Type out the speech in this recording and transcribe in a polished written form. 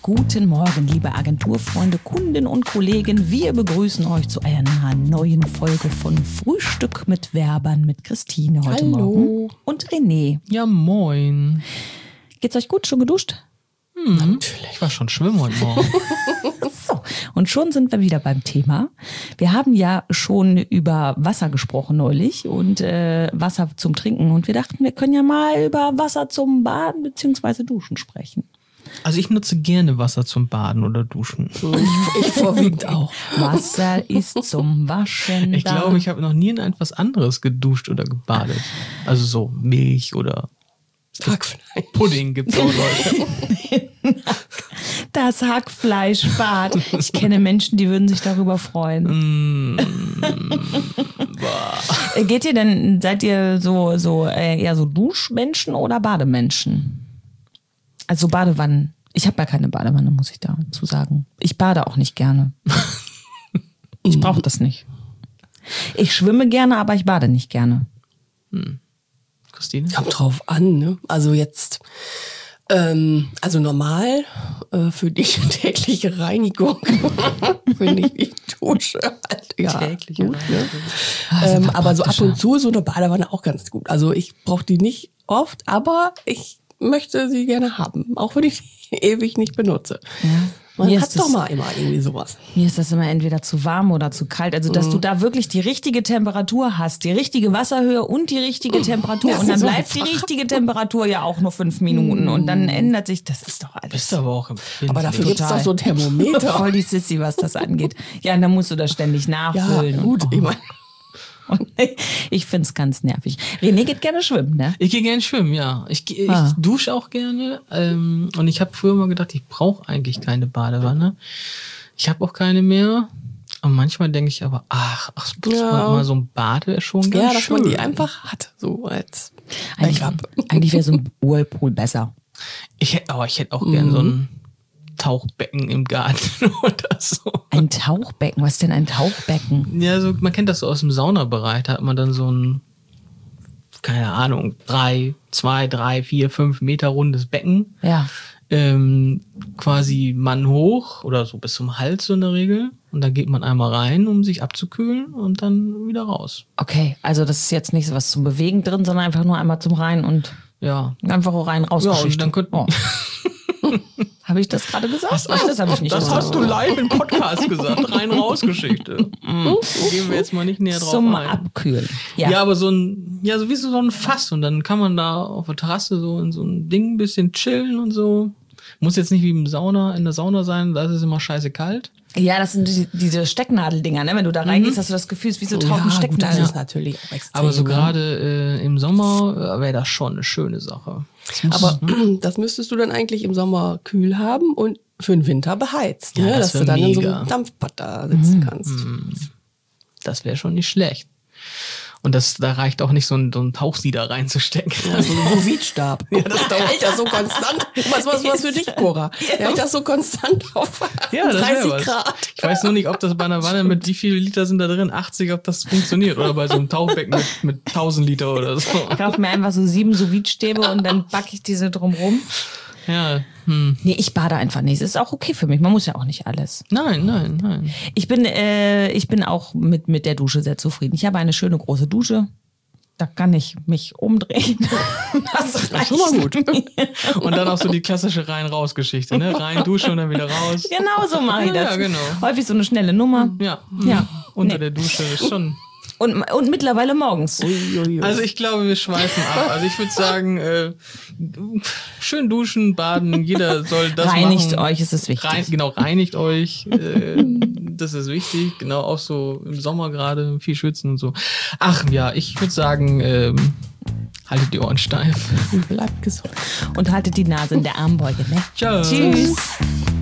Guten Morgen, liebe Agenturfreunde, Kunden und Kollegen. Wir begrüßen euch zu einer neuen Folge von Frühstück mit Werbern mit Christine heute Morgen. Und René. Ja, moin. Geht's euch gut? Schon geduscht? Natürlich. Ich war schon schwimmen heute Morgen. So, und schon sind wir wieder beim Thema. Wir haben ja schon über Wasser gesprochen neulich und Wasser zum Trinken. Und wir dachten, wir können ja mal über Wasser zum Baden bzw. Duschen sprechen. Also ich nutze gerne Wasser zum Baden oder Duschen. Ich vorwiegend auch. Wasser ist zum Waschen. Ich glaube, ich habe noch nie in etwas anderes geduscht oder gebadet. Also so Milch oder Hackfleisch. Pudding gibt es auch Leute. Das Hackfleischbad. Ich kenne Menschen, die würden sich darüber freuen. Geht ihr denn, seid ihr eher so Duschmenschen oder Bademenschen? Also Badewannen. Ich habe ja keine Badewanne, muss ich dazu sagen. Ich bade auch nicht gerne. Ich brauche das nicht. Ich schwimme gerne, aber ich bade nicht gerne. Christine? Kommt drauf an, ne? Also jetzt, also normal für die tägliche Reinigung finde ich die Dusche halt, ja, Tägliche gut, ne? Aber so ab und zu so eine Badewanne auch ganz gut. Also ich brauche die nicht oft, aber ich möchte sie gerne haben, auch wenn ich die ewig nicht benutze. Ja. Man hat doch mal immer irgendwie sowas. Mir ist das immer entweder zu warm oder zu kalt. Also, dass du da wirklich die richtige Temperatur hast, die richtige Wasserhöhe und die richtige Temperatur. Ja, und dann so bleibt die richtige Temperatur ja auch nur 5 Minuten. Und dann ändert sich, das ist doch alles. Bist aber auch empfindlich. Aber dafür gibt es doch so ein Thermometer. Voll die Sissy, was das angeht. Ja, und dann musst du das ständig nachfüllen. Ja, gut, ich meine. Ich finde es ganz nervig. René geht gerne schwimmen, ne? Ich gehe gerne schwimmen, ja. Ich dusche auch gerne. Und ich habe früher mal gedacht, ich brauche eigentlich keine Badewanne. Ich habe auch keine mehr. Und manchmal denke ich aber, mal so ein Bad wäre schon ganz schön. Ja, dass man die einfach hat, so als Backup. Eigentlich wäre so ein Whirlpool besser. Ich hätte auch gern so ein Tauchbecken im Garten oder so. Ein Tauchbecken? Was ist denn ein Tauchbecken? Ja, so, man kennt das so aus dem Saunabereich. Da hat man dann so ein, keine Ahnung, 3, 4, 5 Meter rundes Becken. Ja. Quasi Mann hoch oder so bis zum Hals so in der Regel. Und da geht man einmal rein, um sich abzukühlen und dann wieder raus. Okay, also das ist jetzt nicht so was zum Bewegen drin, sondern einfach nur einmal zum Rein und einfach rein raus. Ja, und dann könnten Habe ich das gerade gesagt? Das habe ich nicht Das gesagt. hast du live im Podcast gesagt. Rein-Raus-Geschichte. Gehen wir jetzt mal nicht näher drauf Zum ein. Abkühlen. Ja, aber so wie so ein Fass. Und dann kann man da auf der Terrasse so in so ein Ding ein bisschen chillen und so. Muss jetzt nicht wie in der Sauna sein, da ist es immer scheiße kalt. Ja, das sind diese Stecknadeldinger, ne? Wenn du da reingehst, hast du das Gefühl, es ist wie so tausend Das Stecknadeln. ist natürlich auch extrem. Aber so gerade im Sommer wäre das schon eine schöne Sache. Aber das müsstest du dann eigentlich im Sommer kühl haben und für den Winter beheizt, Ja, ne? das Dass du dann in so mega. einem Dampfbad da sitzen kannst. Das wäre schon nicht schlecht. Und da reicht auch nicht so ein Tauchsieder reinzustecken. Ja, so ein Sous-Vide-Stab. Ja, das hält das so konstant. Was für dich, Cora? Der hält das so konstant auf Ja, das 30 wäre was. Grad. Ich weiß nur nicht, ob das bei einer Wanne mit wie viele Liter sind da drin? 80, ob das funktioniert. Oder bei so einem Tauchbecken mit 1000 Liter oder so. Ich kaufe mir einfach so 7 Sous-Vide-Stäbe und dann backe ich diese drumrum. Ja. Nee, ich bade einfach nicht. Das ist auch okay für mich. Man muss ja auch nicht alles. Nein. Ich bin auch mit der Dusche sehr zufrieden. Ich habe eine schöne große Dusche. Da kann ich mich umdrehen. Das reicht schon mal gut. Und dann auch so die klassische Rein-Raus-Geschichte, ne? Rein, Dusche und dann wieder raus. Genau so mache ich das. Ja, genau. Häufig so eine schnelle Nummer. Ja. Ja. Unter Nee. der Dusche ist schon. Und mittlerweile morgens. Also ich glaube, wir schweifen ab. Also ich würde sagen, schön duschen, baden, jeder soll das Reinigt machen. euch, ist es wichtig. Reinigt euch. Das ist wichtig. Genau, auch so im Sommer gerade viel schwitzen und so. Ach ja, ich würde sagen, haltet die Ohren steif. Bleibt gesund. Und haltet die Nase in der Armbeuge. Ne? Ciao. Tschüss.